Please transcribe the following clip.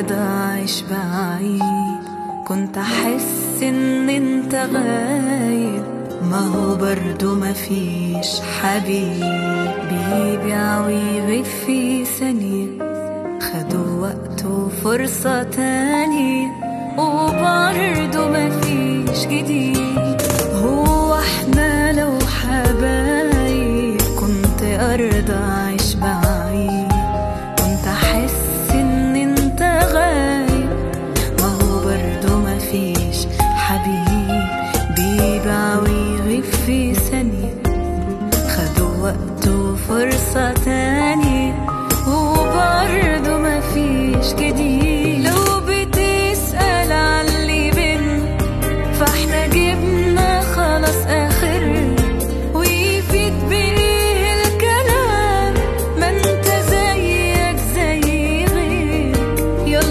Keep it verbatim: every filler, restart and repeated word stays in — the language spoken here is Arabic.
بعد عايش بعيد، كنت احس ان انت غايب، ما هو برضو مفيش حبيب بيبيع ويغيب في ثانية، خدوا وقت وفرصة تانية وبرضو مفيش جديد.